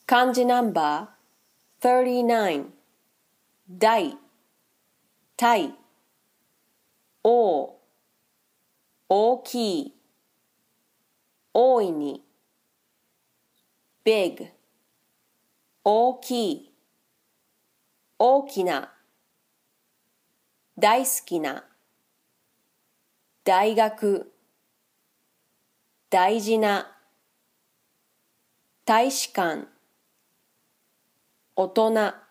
漢字ナンバー39大大大大きい大いに big 大きい大きな大好きな大学大事な大使館大人